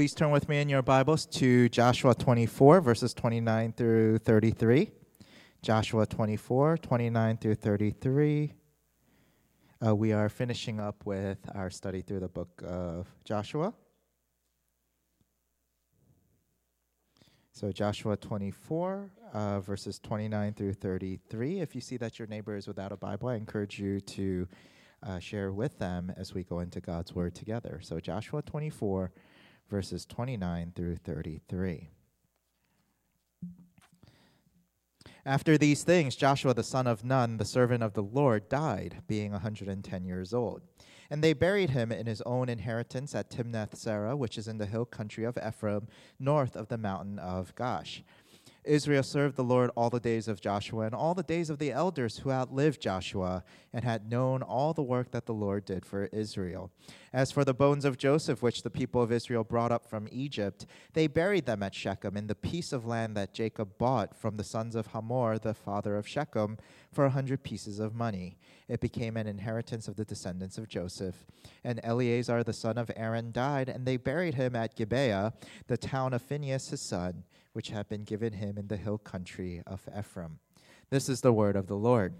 Please turn with me in your Bibles to Joshua 24, verses 29 through 33. Joshua 24, 29 through 33. We are finishing up with our study through the book of Joshua. So Joshua 24, verses 29 through 33. If you see that your neighbor is without a Bible, I encourage you to share with them as we go into God's Word together. So Joshua 24, verses 29 through 33. After these things, Joshua the son of Nun, the servant of the Lord, died, being 110 years old. And they buried him in his own inheritance at Timnath-Serah, which is in the hill country of Ephraim, north of the mountain of Gaash. Israel served the Lord all the days of Joshua and all the days of the elders who outlived Joshua and had known all the work that the Lord did for Israel. As for the bones of Joseph, which the people of Israel brought up from Egypt, they buried them at Shechem in the piece of land that Jacob bought from the sons of Hamor, the father of Shechem, for 100 pieces of money. It became an inheritance of the descendants of Joseph. And Eleazar, the son of Aaron, died, and they buried him at Gibeah, the town of Phinehas his son, which had been given him in the hill country of Ephraim. This is the word of the Lord.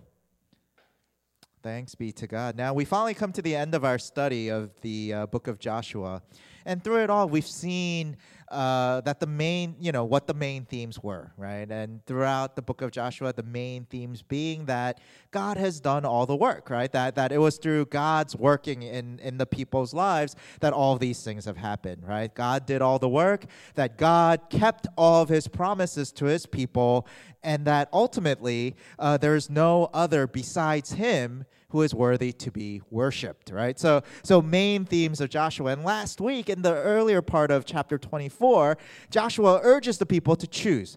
Thanks be to God. Now, we finally come to the end of our study of the book of Joshua. And through it all, we've seen that what the main themes were, right? And throughout the book of Joshua, the main themes being that God has done all the work, right? That it was through God's working in the people's lives that all these things have happened, right? God did all the work, that God kept all of his promises to his people, and that ultimately there's no other besides him who is worthy to be worshipped, right? So main themes of Joshua. And last week, in the earlier part of chapter 24, Joshua urges the people to choose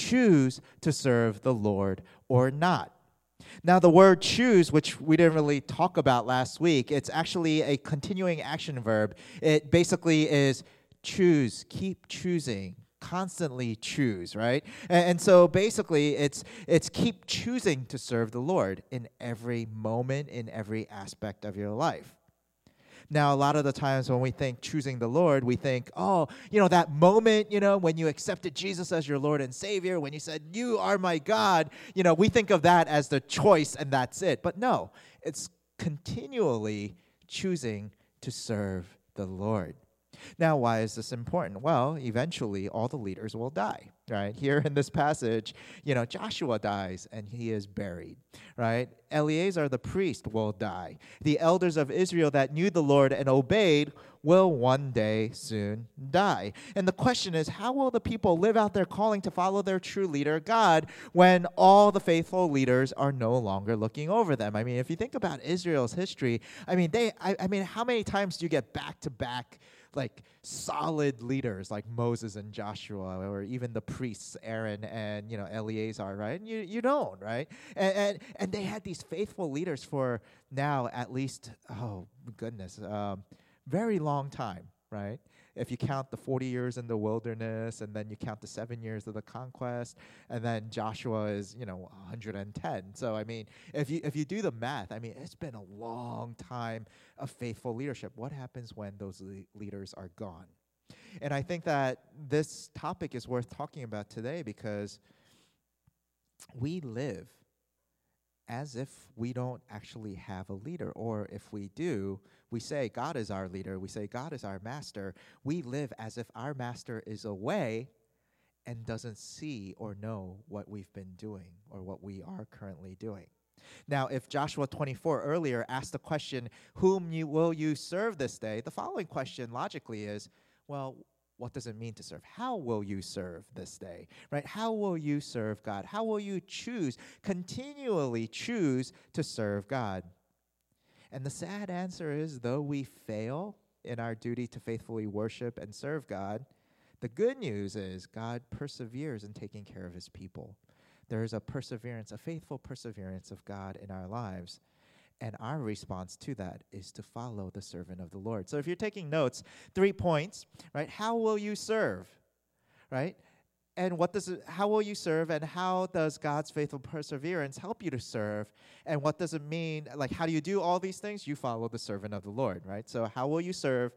to serve the Lord or not. Now, the word choose, which we didn't really talk about last week, it's actually a continuing action verb. It basically is choose, keep choosing, constantly choose, right? And so basically it's keep choosing to serve the Lord in every moment, in every aspect of your life. Now, a lot of the times when we think choosing the Lord, we think, that moment, when you accepted Jesus as your Lord and Savior, when you said, you are my God, we think of that as the choice and that's it. But no, it's continually choosing to serve the Lord. Now, why is this important? Well, eventually all the leaders will die, right? Here in this passage, Joshua dies and he is buried, right? Eleazar the priest will die. The elders of Israel that knew the Lord and obeyed will one day soon die. And the question is, how will the people live out their calling to follow their true leader, God, when all the faithful leaders are no longer looking over them? I mean, if you think about Israel's history, how many times do you get back-to-back like solid leaders like Moses and Joshua, or even the priests Aaron and Eleazar, right? And you don't, right? And they had these faithful leaders for now at least very long time, right? If you count the 40 years in the wilderness, and then you count the 7 years of the conquest, and then Joshua is 110. So if you do the math, it's been a long time of faithful leadership. What happens when those leaders are gone? And I think that this topic is worth talking about today because we live as if we don't actually have a leader, or if we do, we say God is our leader, we say God is our master. We live as if our master is away and doesn't see or know what we've been doing or what we are currently doing. Now, if Joshua 24 earlier asked the question, will you serve this day? The following question logically is, well, what does it mean to serve? How will you serve this day, right? How will you serve God? How will you continually choose to serve God? And the sad answer is, though we fail in our duty to faithfully worship and serve God, the good news is God perseveres in taking care of his people. There is a faithful perseverance of God in our lives. And our response to that is to follow the servant of the Lord. So if you're taking notes, 3 points, right? How will you serve, right? And how will you serve, and how does God's faithful perseverance help you to serve? And what does it mean? Like, how do you do all these things? You follow the servant of the Lord, right? So how will you serve?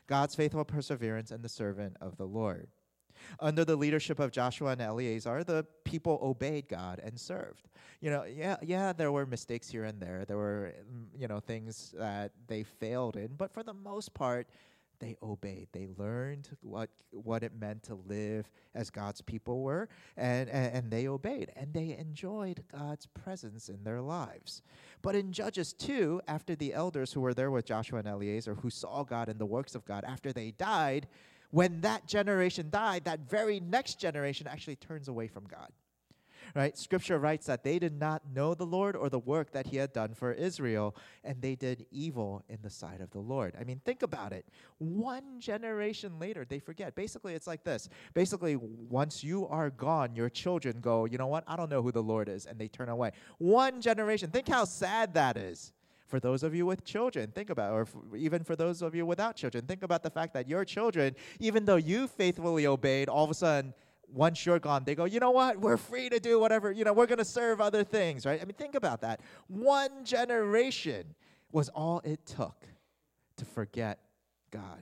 God's faithful perseverance, and the servant of the Lord. Under the leadership of Joshua and Eleazar, the people obeyed God and served. There were mistakes here and there. There were, things that they failed in, but for the most part, they obeyed. They learned what it meant to live as God's people were, and they obeyed, and they enjoyed God's presence in their lives. But in Judges 2, after the elders who were there with Joshua and Eleazar, who saw God and the works of God, after they died, when that generation died, that very next generation actually turns away from God. Right? Scripture writes that they did not know the Lord or the work that he had done for Israel, and they did evil in the sight of the Lord. I mean, think about it. One generation later, they forget. Basically, it's like this. Basically, once you are gone, your children go, you know what? I don't know who the Lord is, and they turn away. One generation. Think how sad that is. For those of you with children, think about it, or even for those of you without children, think about the fact that your children, even though you faithfully obeyed, all of a sudden, once you're gone, they go, you know what? We're free to do whatever. We're going to serve other things, right? I mean, think about that. One generation was all it took to forget God.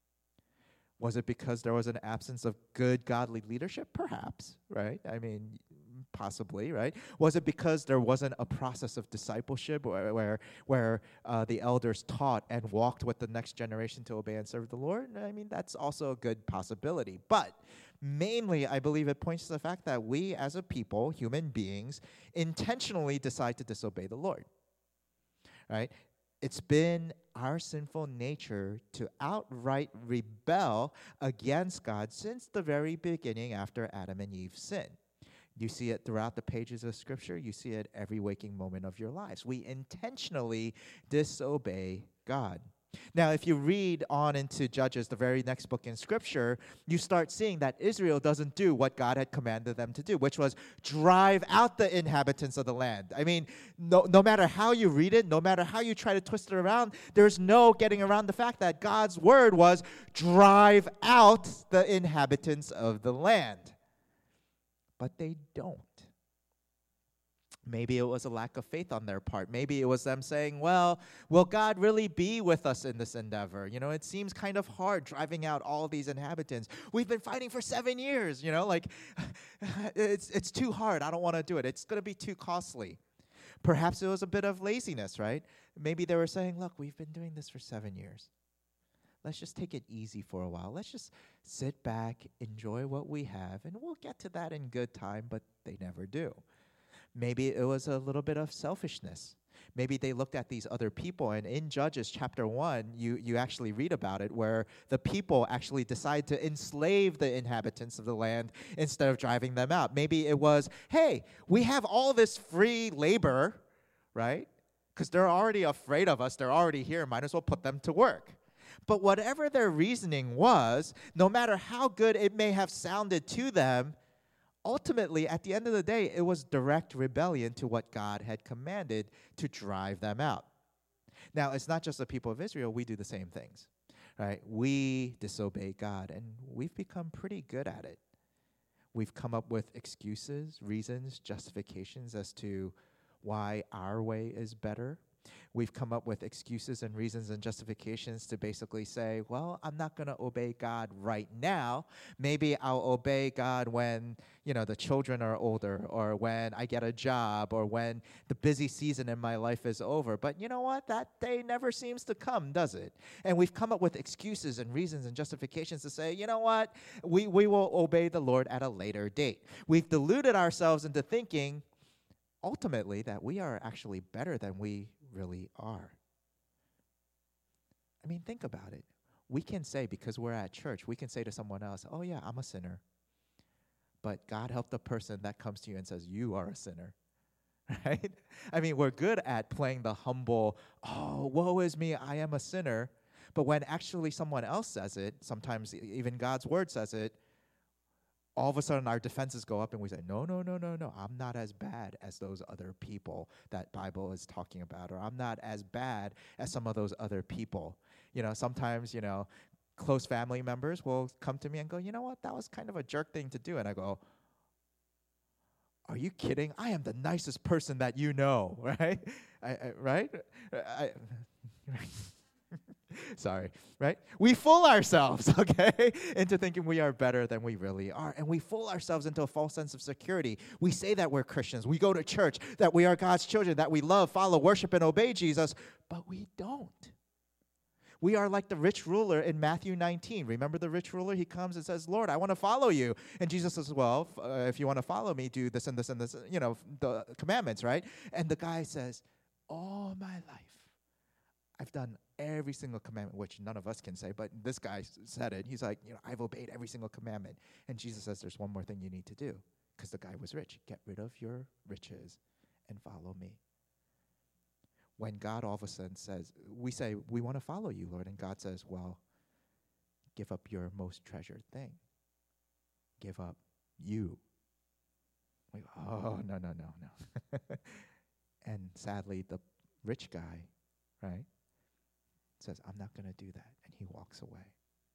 Was it because there was an absence of good godly leadership? Perhaps, right? I mean, possibly, right? Was it because there wasn't a process of discipleship where the elders taught and walked with the next generation to obey and serve the Lord? I mean, that's also a good possibility. But mainly, I believe it points to the fact that we as a people, human beings, intentionally decide to disobey the Lord, right? It's been our sinful nature to outright rebel against God since the very beginning after Adam and Eve sinned. You see it throughout the pages of Scripture. You see it every waking moment of your lives. We intentionally disobey God. Now, if you read on into Judges, the very next book in Scripture, you start seeing that Israel doesn't do what God had commanded them to do, which was drive out the inhabitants of the land. I mean, no matter how you read it, no matter how you try to twist it around, there's no getting around the fact that God's word was drive out the inhabitants of the land. But they don't. Maybe it was a lack of faith on their part. Maybe it was them saying, well, will God really be with us in this endeavor? It seems kind of hard driving out all these inhabitants. We've been fighting for 7 years, it's too hard. I don't want to do it. It's going to be too costly. Perhaps it was a bit of laziness, right? Maybe they were saying, look, we've been doing this for 7 years. Let's just take it easy for a while. Let's just sit back, enjoy what we have, and we'll get to that in good time, but they never do. Maybe it was a little bit of selfishness. Maybe they looked at these other people, and in Judges chapter 1, you actually read about it, where the people actually decide to enslave the inhabitants of the land instead of driving them out. Maybe it was, hey, we have all this free labor, right? Because they're already afraid of us. They're already here. Might as well put them to work. But whatever their reasoning was, no matter how good it may have sounded to them, ultimately, at the end of the day, it was direct rebellion to what God had commanded to drive them out. Now, it's not just the people of Israel. We do the same things, right? We disobey God, and we've become pretty good at it. We've come up with excuses, reasons, justifications as to why our way is better. We've come up with excuses and reasons and justifications to basically say, well, I'm not going to obey God right now. Maybe I'll obey God when, the children are older, or when I get a job, or when the busy season in my life is over. But you know what? That day never seems to come, does it? And we've come up with excuses and reasons and justifications to say, you know what? We will obey the Lord at a later date. We've deluded ourselves into thinking, ultimately, that we are actually better than we really are. I mean, think about it. We can say, because we're at church, we can say to someone else, oh yeah, I'm a sinner. But God help the person that comes to you and says, you are a sinner. Right? I mean, we're good at playing the humble, oh, woe is me, I am a sinner. But when actually someone else says it, sometimes even God's word says it, all of a sudden our defenses go up and we say, no, I'm not as bad as those other people that Bible is talking about, or I'm not as bad as some of those other people. Sometimes, close family members will come to me and go, you know what, that was kind of a jerk thing to do. And I go, are you kidding? I am the nicest person that you know, right? Right? Sorry, right? We fool ourselves, okay, into thinking we are better than we really are. And we fool ourselves into a false sense of security. We say that we're Christians. We go to church, that we are God's children, that we love, follow, worship, and obey Jesus, but we don't. We are like the rich ruler in Matthew 19. Remember the rich ruler? He comes and says, Lord, I want to follow you. And Jesus says, well, if you want to follow me, do this and this and this, the commandments, right? And the guy says, all my life, I've done every single commandment, which none of us can say, but this guy said it. He's like, I've obeyed every single commandment. And Jesus says, there's one more thing you need to do, because the guy was rich. Get rid of your riches and follow me. When God all of a sudden says, we say, we want to follow you, Lord. And God says, well, give up your most treasured thing. Give up you. We go, oh, no. And sadly, the rich guy, right, says, I'm not going to do that. And he walks away.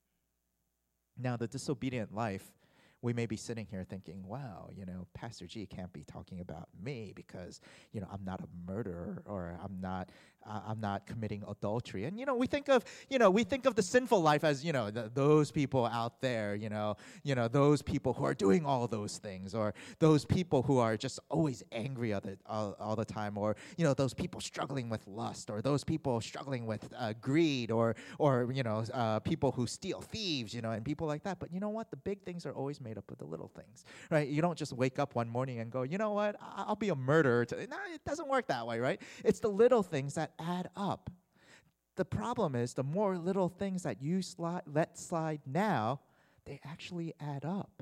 Now, the disobedient life, we may be sitting here thinking, wow, Pastor G can't be talking about me because, I'm not a murderer, or I'm not committing adultery. And, we think of the sinful life as, those people out there, those people who are doing all those things, or those people who are just always angry all the time, or, those people struggling with lust, or those people struggling with greed, or people who steal, thieves, and people like that. But you know what? The big things are always made up of the little things, right? You don't just wake up one morning and go, you know what? I'll be a murderer. No, it doesn't work that way, right? It's the little things that add up. The problem is the more little things that you let slide now, they actually add up.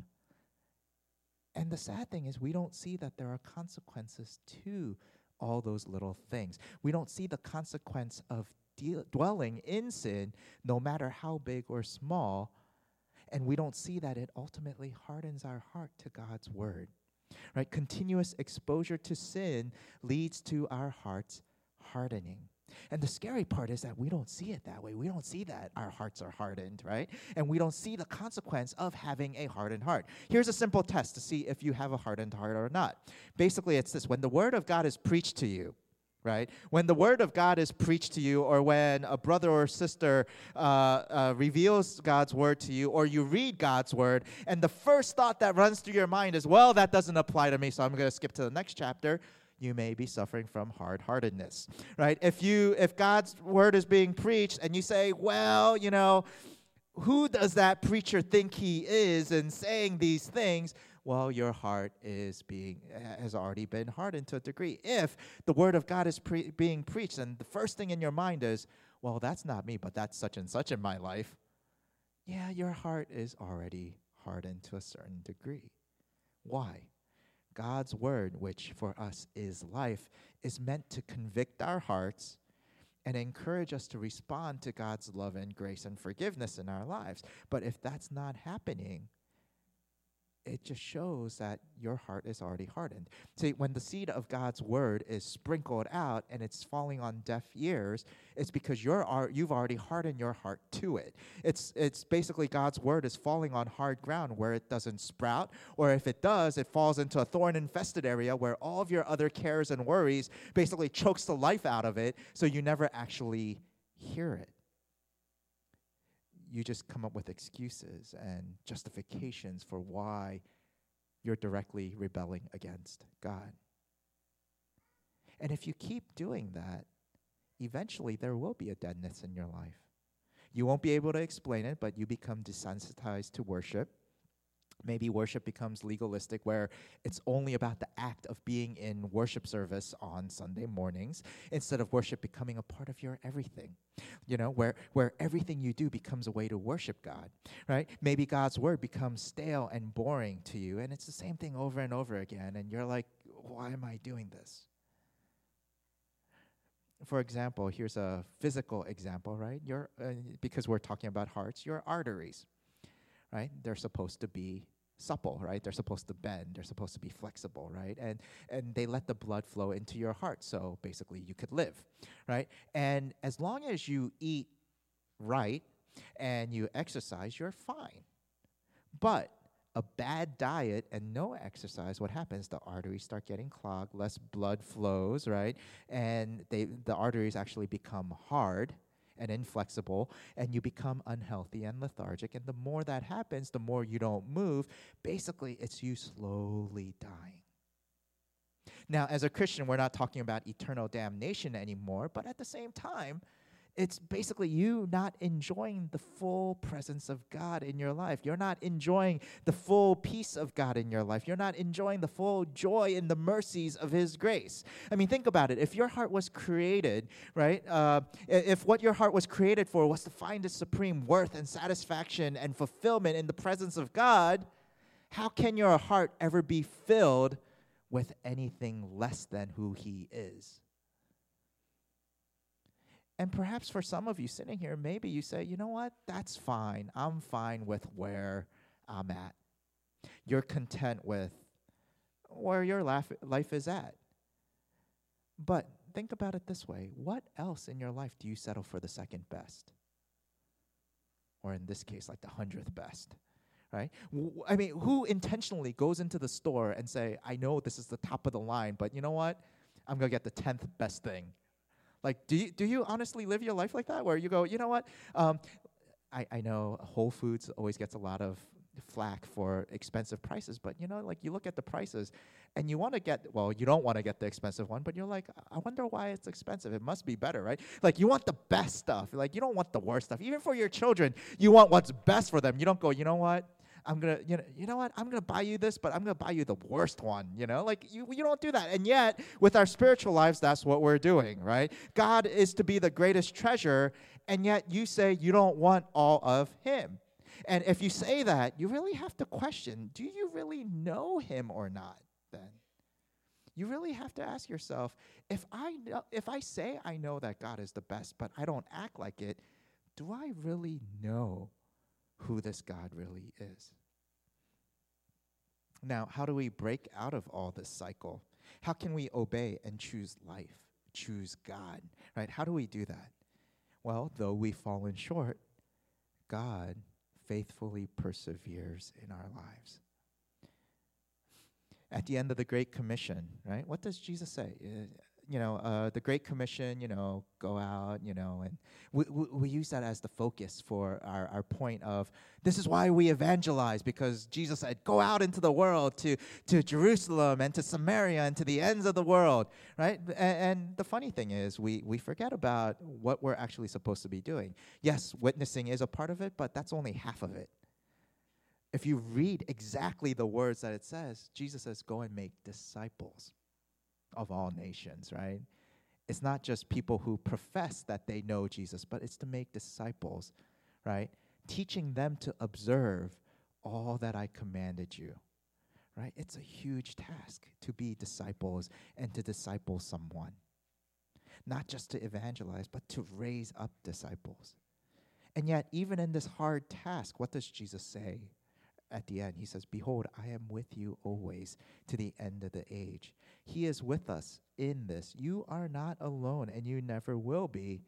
And the sad thing is we don't see that there are consequences to all those little things. We don't see the consequence of dwelling in sin, no matter how big or small. And we don't see that it ultimately hardens our heart to God's word, right? Continuous exposure to sin leads to our hearts hardening. And the scary part is that we don't see it that way. We don't see that our hearts are hardened, right? And we don't see the consequence of having a hardened heart. Here's a simple test to see if you have a hardened heart or not. Basically, it's this. When the word of God is preached to you, right? When the word of God is preached to you, or when a brother or sister reveals God's word to you, or you read God's word, and the first thought that runs through your mind is, well, that doesn't apply to me, so I'm going to skip to the next chapter, you may be suffering from hard-heartedness, right? If God's word is being preached and you say, well, who does that preacher think he is in saying these things? Well, your heart has already been hardened to a degree. If the word of God is being preached, and the first thing in your mind is, well, that's not me, but that's such and such in my life. Yeah, your heart is already hardened to a certain degree. Why? God's word, which for us is life, is meant to convict our hearts and encourage us to respond to God's love and grace and forgiveness in our lives. But if that's not happening, it just shows that your heart is already hardened. See, when the seed of God's word is sprinkled out and it's falling on deaf ears, it's because you've already hardened your heart to it. It's basically God's word is falling on hard ground where it doesn't sprout, or if it does, it falls into a thorn-infested area where all of your other cares and worries basically chokes the life out of it, so you never actually hear it. You just come up with excuses and justifications for why you're directly rebelling against God. And if you keep doing that, eventually there will be a deadness in your life. You won't be able to explain it, but you become desensitized to worship. Maybe worship becomes legalistic, where it's only about the act of being in worship service on Sunday mornings, instead of worship becoming a part of your everything. Where everything you do becomes a way to worship God, right? Maybe God's word becomes stale and boring to you, and it's the same thing over and over again, and you're like, why am I doing this? For example, here's a physical example, right? Because we're talking about hearts, your arteries, right? They're supposed to be supple, right? They're supposed to bend. They're supposed to be flexible, right? And they let the blood flow into your heart, so basically you could live, right? And as long as you eat right and you exercise, you're fine. But a bad diet and no exercise, what happens? The arteries start getting clogged, less blood flows, right? And the arteries actually become hard, and inflexible, and you become unhealthy and lethargic. And the more that happens, the more you don't move. Basically, it's you slowly dying. Now, as a Christian, we're not talking about eternal damnation anymore, but at the same time, it's basically you not enjoying the full presence of God in your life. You're not enjoying the full peace of God in your life. You're not enjoying the full joy in the mercies of His grace. I mean, think about it. If your heart was created, right, if what your heart was created for was to find its supreme worth and satisfaction and fulfillment in the presence of God, how can your heart ever be filled with anything less than who He is? And perhaps for some of you sitting here, maybe you say, you know what, that's fine. I'm fine with where I'm at. You're content with where your life is at. But think about it this way. What else in your life do you settle for the second best? Or in this case, like the 100th best, right? I mean, who intentionally goes into the store and say, I know this is the top of the line, but you know what? I'm going to get the 10th best thing. Like, do you honestly live your life like that, where you go, you know what? I know Whole Foods always gets a lot of flack for expensive prices, but you know, like you look at the prices, and you want to get, well, you don't want to get the expensive one, but you're like, I wonder why it's expensive. It must be better, right? Like you want the best stuff. Like you don't want the worst stuff. Even for your children, you want what's best for them. You don't go, you know what? I'm going to, you know what? I'm going to buy you this, but I'm going to buy you the worst one, you know? Like, you don't do that. And yet, with our spiritual lives, that's what we're doing, right? God is to be the greatest treasure, and yet you say you don't want all of Him. And if you say that, you really have to question, do you really know Him or not then? You really have to ask yourself, if I say I know that God is the best, but I don't act like it, do I really know who this God really is? Now, how do we break out of all this cycle? How can we obey and choose life, choose God, right? How do we do that? Well, though we've fallen short, God faithfully perseveres in our lives. At the end of the Great Commission, right, what does Jesus say? The Great Commission, go out, and we use that as the focus for our point of, this is why we evangelize, because Jesus said, go out into the world to Jerusalem and to Samaria and to the ends of the world, right? And the funny thing is, we forget about what we're actually supposed to be doing. Yes, witnessing is a part of it, but that's only half of it. If you read exactly the words that it says, Jesus says, go and make disciples of all nations, right? It's not just people who profess that they know Jesus, but it's to make disciples, right? Teaching them to observe all that I commanded you, right? It's a huge task to be disciples and to disciple someone. Not just to evangelize, but to raise up disciples. And yet, even in this hard task, what does Jesus say? At the end, He says, behold, I am with you always to the end of the age. He is with us in this. You are not alone, and you never will be.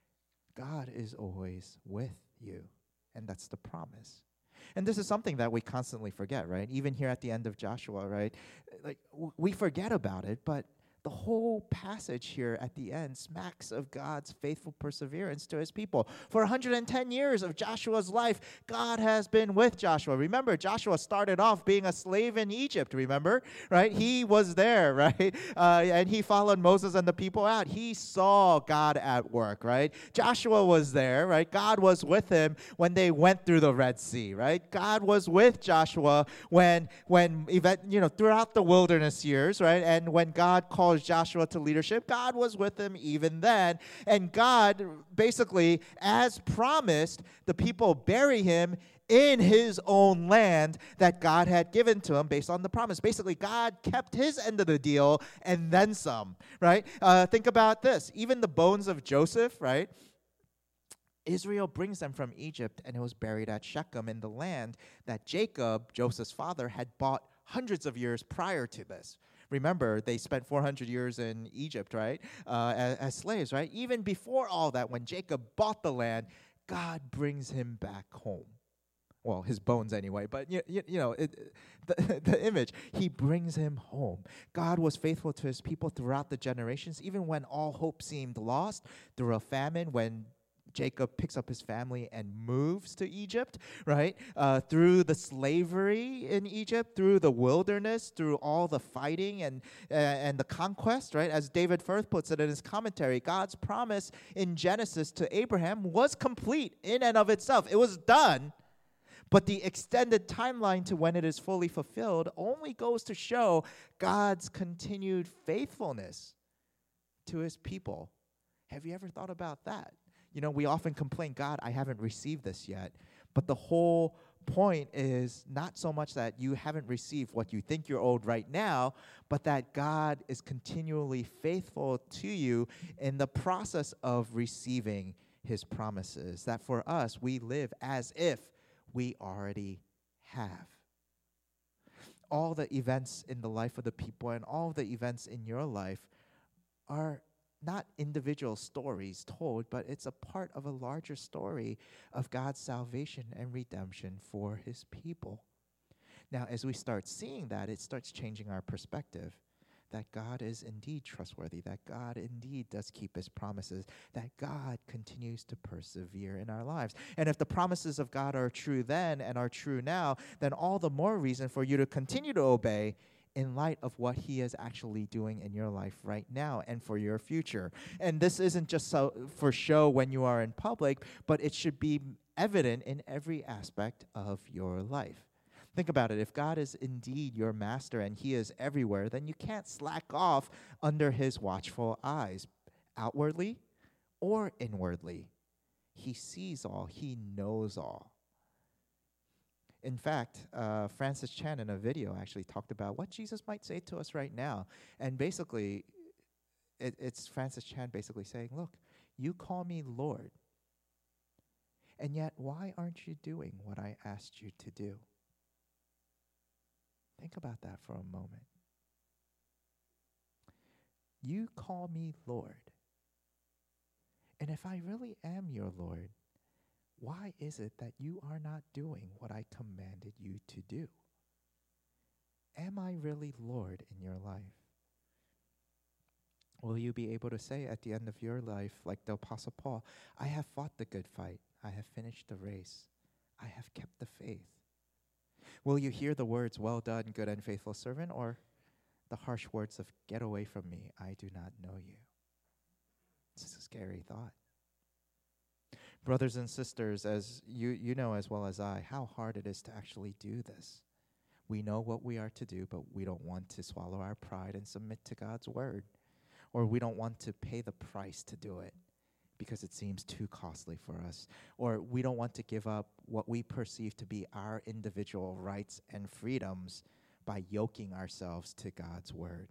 God is always with you, and that's the promise. And this is something that we constantly forget, right? Even here at the end of Joshua, right? Like, we forget about it, but the whole passage here at the end smacks of God's faithful perseverance to His people. For 110 years of Joshua's life, God has been with Joshua. Remember, Joshua started off being a slave in Egypt, remember? Right? He was there, right? And he followed Moses and the people out. He saw God at work, right? Joshua was there, right? God was with him when they went through the Red Sea, right? God was with Joshua when throughout the wilderness years, right? And when God called Joshua to leadership, God was with him even then. And God, basically, as promised, the people bury him in his own land that God had given to him based on the promise. Basically, God kept His end of the deal and then some, right? Think about this. Even the bones of Joseph, right? Israel brings them from Egypt, and it was buried at Shechem in the land that Jacob, Joseph's father, had bought hundreds of years prior to this. Remember, they spent 400 years in Egypt, right, as slaves, right? Even before all that, when Jacob bought the land, God brings him back home. Well, his bones anyway, but the image, He brings him home. God was faithful to His people throughout the generations, even when all hope seemed lost, through a famine, when Jacob picks up his family and moves to Egypt, right? Through the slavery in Egypt, through the wilderness, through all the fighting and the conquest, right? As David Firth puts it in his commentary, God's promise in Genesis to Abraham was complete in and of itself. It was done. But the extended timeline to when it is fully fulfilled only goes to show God's continued faithfulness to his people. Have you ever thought about that? You know, we often complain, God, I haven't received this yet. But the whole point is not so much that you haven't received what you think you're owed right now, but that God is continually faithful to you in the process of receiving his promises. That for us, we live as if we already have. All the events in the life of the people and all the events in your life are not individual stories told, but it's a part of a larger story of God's salvation and redemption for his people. Now, as we start seeing that, it starts changing our perspective. That God is indeed trustworthy, that God indeed does keep his promises, that God continues to persevere in our lives. And if the promises of God are true then and are true now, then all the more reason for you to continue to obey in light of what he is actually doing in your life right now and for your future. And this isn't just so for show when you are in public, but it should be evident in every aspect of your life. Think about it. If God is indeed your master and he is everywhere, then you can't slack off under his watchful eyes, outwardly or inwardly. He sees all. He knows all. In fact, Francis Chan in a video actually talked about what Jesus might say to us right now. And basically, it's Francis Chan basically saying, look, you call me Lord, and yet why aren't you doing what I asked you to do? Think about that for a moment. You call me Lord. And if I really am your Lord, why is it that you are not doing what I commanded you to do? Am I really Lord in your life? Will you be able to say at the end of your life, like the Apostle Paul, I have fought the good fight, I have finished the race, I have kept the faith? Will you hear the words, well done, good and faithful servant, or the harsh words of, get away from me, I do not know you? It's a scary thought. Brothers and sisters, as you know as well as I, how hard it is to actually do this. We know what we are to do, but we don't want to swallow our pride and submit to God's word. Or we don't want to pay the price to do it because it seems too costly for us. Or we don't want to give up what we perceive to be our individual rights and freedoms by yoking ourselves to God's word.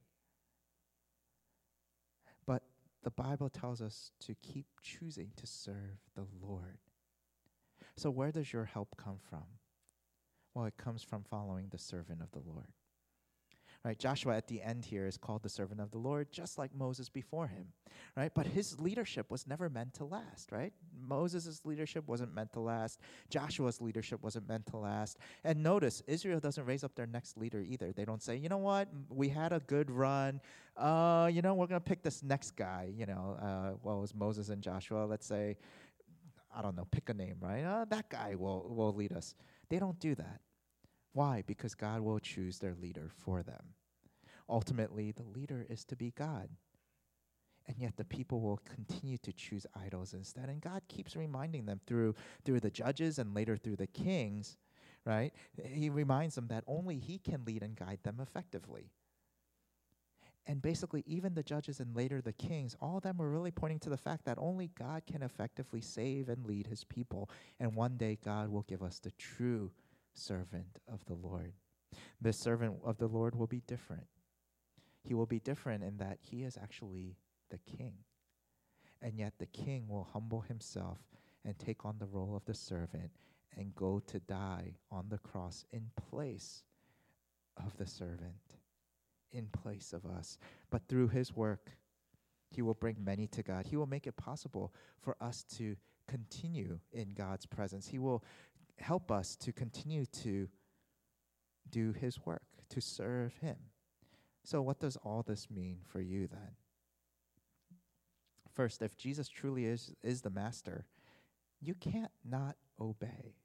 But the Bible tells us to keep choosing to serve the Lord. So where does your help come from? Well, it comes from following the servant of the Lord. Right, Joshua at the end here is called the servant of the Lord, just like Moses before him, right? But his leadership was never meant to last, right? Moses' leadership wasn't meant to last. Joshua's leadership wasn't meant to last. And notice, Israel doesn't raise up their next leader either. They don't say, you know what, we had a good run. We're going to pick this next guy, it was Moses and Joshua. Let's say, I don't know, pick a name, right? That guy will lead us. They don't do that. Why? Because God will choose their leader for them. Ultimately, the leader is to be God. And yet the people will continue to choose idols instead. And God keeps reminding them through the judges and later through the kings, right? He reminds them that only he can lead and guide them effectively. And basically, even the judges and later the kings, all of them were really pointing to the fact that only God can effectively save and lead his people. And one day God will give us the true servant of the Lord. This servant of the Lord will be different. He will be different in that he is actually the king. And yet the king will humble himself and take on the role of the servant and go to die on the cross in place of the servant, in place of us. But through his work, he will bring many to God. He will make it possible for us to continue in God's presence. He will help us to continue to do his work, to serve him. So what does all this mean for you then? First, if Jesus truly is the master, you can't not obey.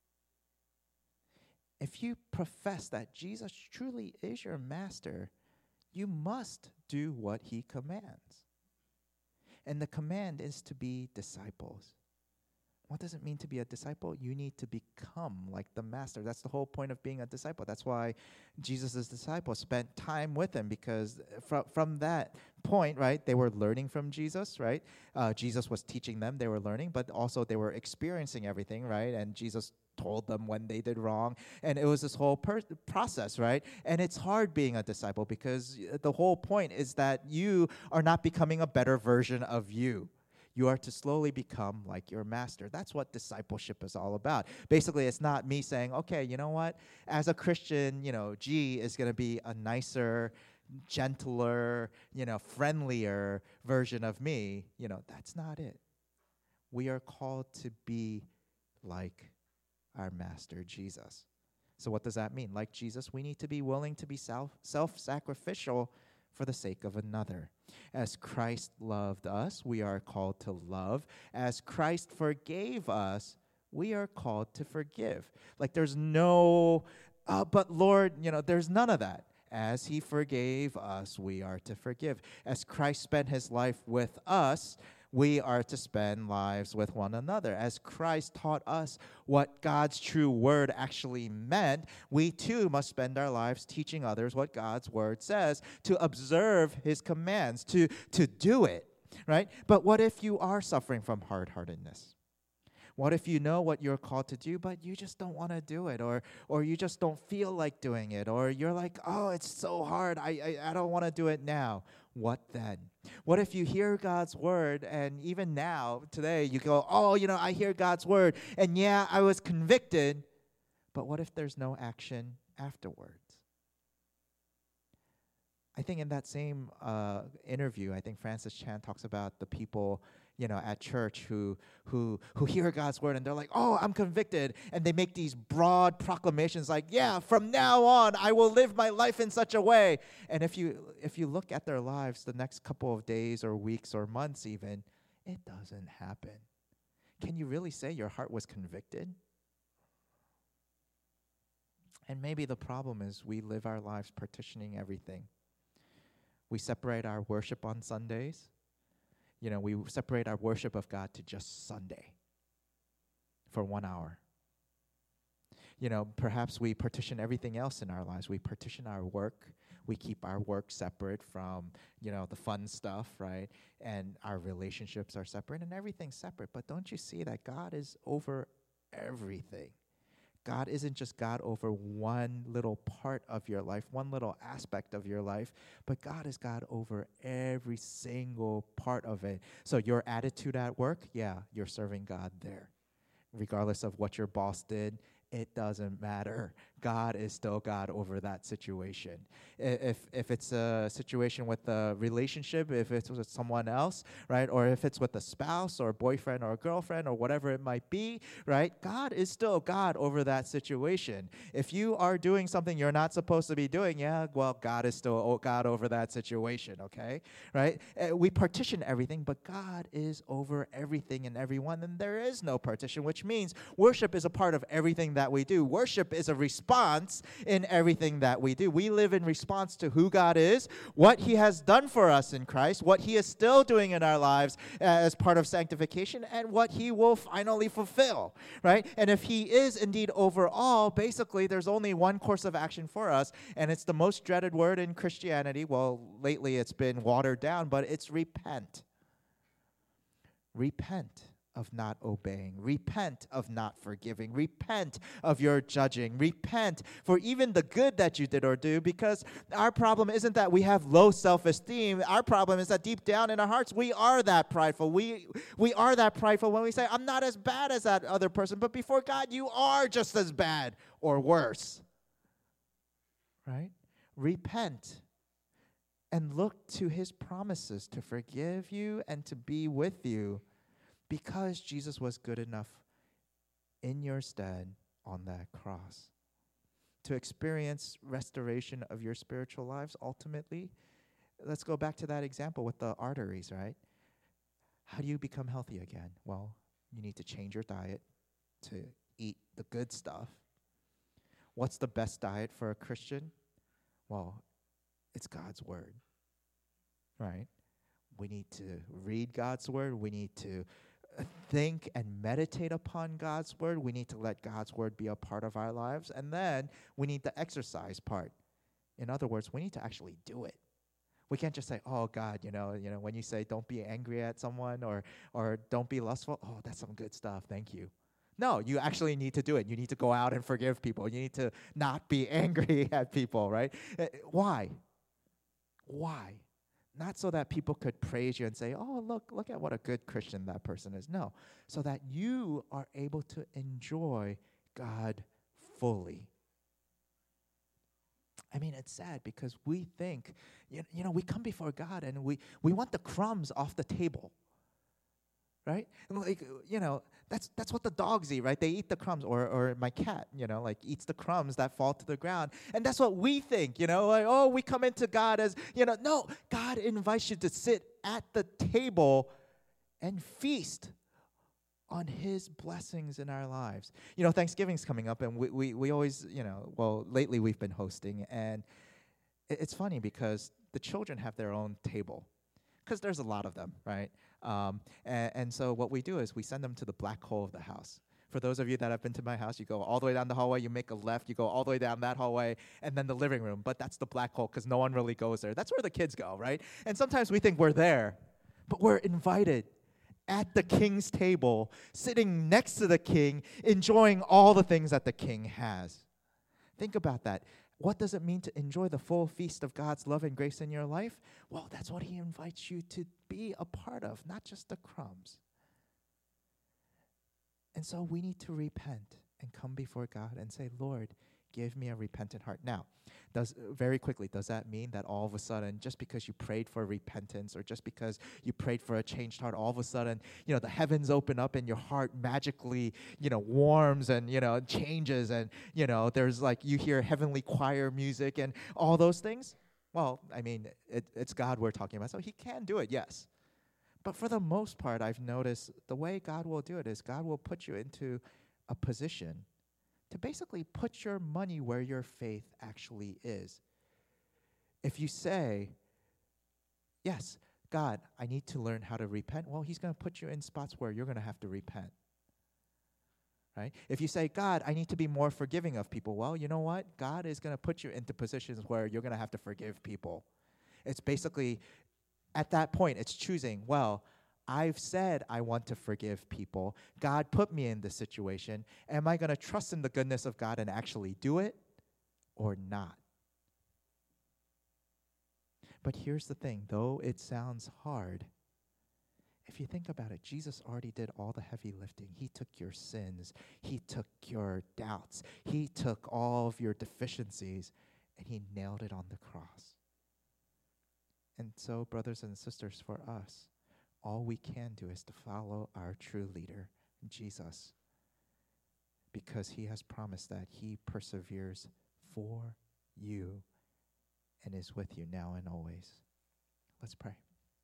If you profess that Jesus truly is your master, you must do what he commands. And the command is to be disciples. What does it mean to be a disciple? You need to become like the master. That's the whole point of being a disciple. That's why Jesus' disciples spent time with him, because from that point, right, they were learning from Jesus, right? Jesus was teaching them, they were learning, but also they were experiencing everything, right? And Jesus told them when they did wrong. And it was this whole process, right? And it's hard being a disciple, because the whole point is that you are not becoming a better version of you. You are to slowly become like your master. That's what discipleship is all about. Basically, it's not me saying, okay, you know what? As a Christian, G is going to be a nicer, gentler, friendlier version of me. That's not it. We are called to be like our master, Jesus. So what does that mean? Like Jesus, we need to be willing to be self-sacrificial for the sake of another. As Christ loved us, we are called to love. As Christ forgave us, we are called to forgive. Like there's no, but Lord, there's none of that. As he forgave us, we are to forgive. As Christ spent his life with us, we are to spend lives with one another. As Christ taught us what God's true word actually meant, we too must spend our lives teaching others what God's word says, to observe his commands, to do it, right? But what if you are suffering from hard-heartedness? What if you know what you're called to do, but you just don't want to do it, or you just don't feel like doing it, or you're like, oh, it's so hard, I don't want to do it now. What then? What if you hear God's word, and even now, today, you go, oh, I hear God's word, and yeah, I was convicted, but what if there's no action afterwards? I think in that same interview, I think Francis Chan talks about the people at church who hear God's word and they're like, oh, I'm convicted. And they make these broad proclamations like, yeah, from now on, I will live my life in such a way. And if you look at their lives the next couple of days or weeks or months even, it doesn't happen. Can you really say your heart was convicted? And maybe the problem is we live our lives partitioning everything. We separate our worship on Sundays. We separate our worship of God to just Sunday for 1 hour. Perhaps we partition everything else in our lives. We partition our work. We keep our work separate from, the fun stuff, right? And our relationships are separate and everything's separate. But don't you see that God is over everything? God isn't just God over one little part of your life, one little aspect of your life, but God is God over every single part of it. So your attitude at work, yeah, you're serving God there. Regardless of what your boss did, it doesn't matter. God is still God over that situation. If it's a situation with a relationship, if it's with someone else, right, or if it's with a spouse or a boyfriend or a girlfriend or whatever it might be, right, God is still God over that situation. If you are doing something you're not supposed to be doing, yeah, well, God is still God over that situation, okay, right? We partition everything, but God is over everything and everyone, and there is no partition, which means worship is a part of everything that we do. Worship is a response in everything that we do. We live in response to who God is, what he has done for us in Christ, what he is still doing in our lives as part of sanctification, and what he will finally fulfill, right? And if he is indeed over all, basically there's only one course of action for us, and it's the most dreaded word in Christianity. Well, lately it's been watered down, but it's repent. Repent of not obeying. Repent of not forgiving. Repent of your judging. Repent for even the good that you did or do, because our problem isn't that we have low self-esteem. Our problem is that deep down in our hearts, we are that prideful. We are that prideful when we say, I'm not as bad as that other person, but before God, you are just as bad or worse. Right? Repent and look to his promises to forgive you and to be with you, because Jesus was good enough in your stead on that cross. To experience restoration of your spiritual lives, ultimately, let's go back to that example with the arteries, right? How do you become healthy again? Well, You need to change your diet to eat the good stuff. What's the best diet for a Christian? Well, it's God's word, right? We need to read God's word. We need to think and meditate upon God's word. We need to let God's word be a part of our lives. And then we need the exercise part. In other words, we need to actually do it. We can't just say, "Oh God, when you say don't be angry at someone or don't be lustful, oh, that's some good stuff. Thank you." No, you actually need to do it. You need to go out and forgive people. You need to not be angry at people, right? Why? Why? Not so that people could praise you and say, "Oh, look at what a good Christian that person is." No, so that you are able to enjoy God fully. I mean, it's sad because we think, we come before God and we want the crumbs off the table, right? And that's what the dogs eat, right? They eat the crumbs, or my cat, eats the crumbs that fall to the ground. And that's what we think, we come into God as, no, God invites you to sit at the table and feast on his blessings in our lives. Thanksgiving's coming up, and we always, lately we've been hosting, and it's funny because the children have their own table, because there's a lot of them, right? And so what we do is we send them to the black hole of the house. For those of you that have been to my house, you go all the way down the hallway, you make a left, you go all the way down that hallway, and then the living room. But that's the black hole because no one really goes there. That's where the kids go, right? And sometimes we think we're there, but we're invited at the king's table, sitting next to the king, enjoying all the things that the king has. Think about that. What does it mean to enjoy the full feast of God's love and grace in your life? Well, that's what he invites you to be a part of, not just the crumbs. And so we need to repent and come before God and say, "Lord, give me a repentant heart." Now, very quickly, does that mean that all of a sudden, just because you prayed for repentance or just because you prayed for a changed heart, all of a sudden, the heavens open up and your heart magically, warms and, changes and, there's you hear heavenly choir music and all those things? Well, I mean, it's God we're talking about, so he can do it, yes. But for the most part, I've noticed the way God will do it is God will put you into a position to basically put your money where your faith actually is. If you say, "Yes, God, I need to learn how to repent," well, he's going to put you in spots where you're going to have to repent. Right? If you say, "God, I need to be more forgiving of people," well, you know what? God is going to put you into positions where you're going to have to forgive people. It's basically, at that point, it's choosing, well, I've said I want to forgive people. God put me in this situation. Am I going to trust in the goodness of God and actually do it or not? But here's the thing, though it sounds hard, if you think about it, Jesus already did all the heavy lifting. He took your sins. He took your doubts. He took all of your deficiencies, and he nailed it on the cross. And so, brothers and sisters, for us, all we can do is to follow our true leader, Jesus, because he has promised that he perseveres for you and is with you now and always. Let's pray.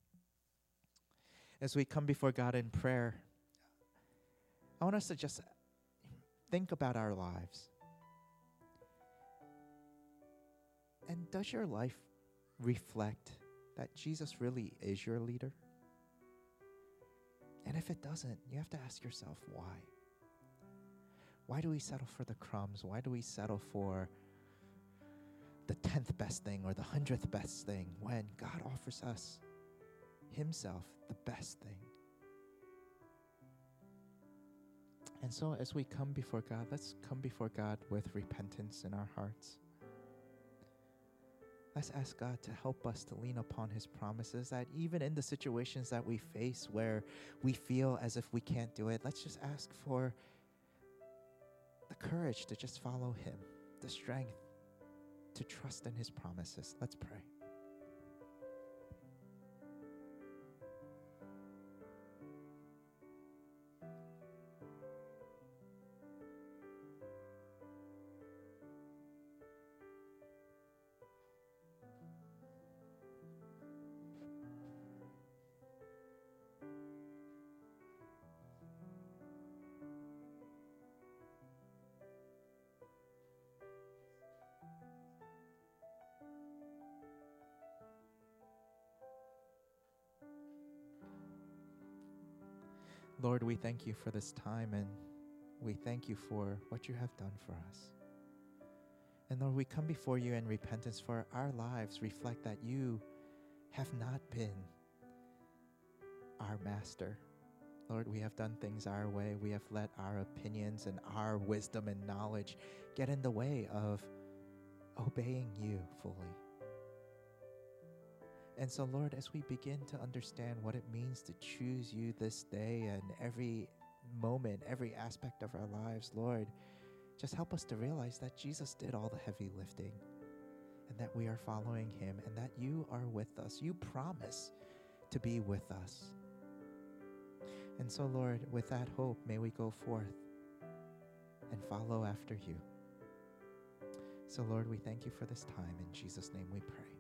As we come before God in prayer, I want us to just think about our lives. And does your life reflect that Jesus really is your leader? And if it doesn't, you have to ask yourself why. Why do we settle for the crumbs? Why do we settle for the 10th best thing or the 100th best thing when God offers us himself the best thing? And so as we come before God, let's come before God with repentance in our hearts. Let's ask God to help us to lean upon his promises, that even in the situations that we face where we feel as if we can't do it, let's just ask for the courage to just follow him, the strength to trust in his promises. Let's pray. Lord, we thank you for this time, and we thank you for what you have done for us. And Lord, we come before you in repentance for our lives reflect that you have not been our master. Lord, we have done things our way. We have let our opinions and our wisdom and knowledge get in the way of obeying you fully. And so, Lord, as we begin to understand what it means to choose you this day and every moment, every aspect of our lives, Lord, just help us to realize that Jesus did all the heavy lifting and that we are following him and that you are with us. You promise to be with us. And so, Lord, with that hope, may we go forth and follow after you. So, Lord, we thank you for this time. In Jesus' name we pray.